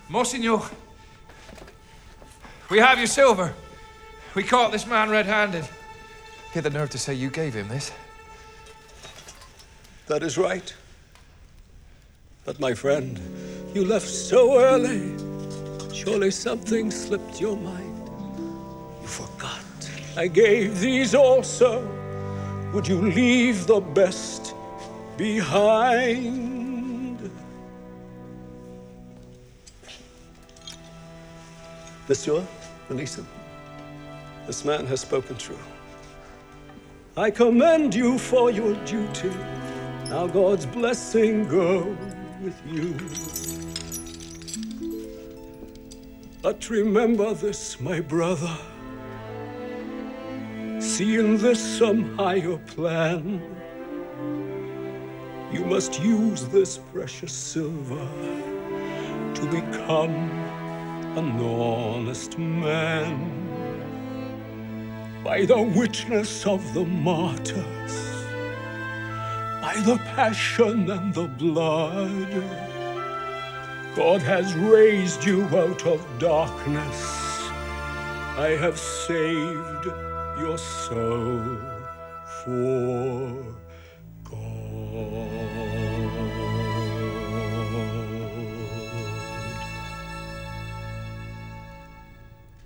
Monsignor, we have your silver. We caught this man red-handed. He had the nerve to say you gave him this. That is right. But my friend, you left so early. Surely something slipped your mind. You forgot. I gave these also. Would you leave the best behind? Monsieur, release him. This man has spoken true. I commend you for your duty. Now God's blessing go with you. But remember this, my brother. See in this some higher plan. You must use this precious silver to become an honest man. By the witness of the martyrs, by the passion and the blood, God has raised you out of darkness. I have saved your soul for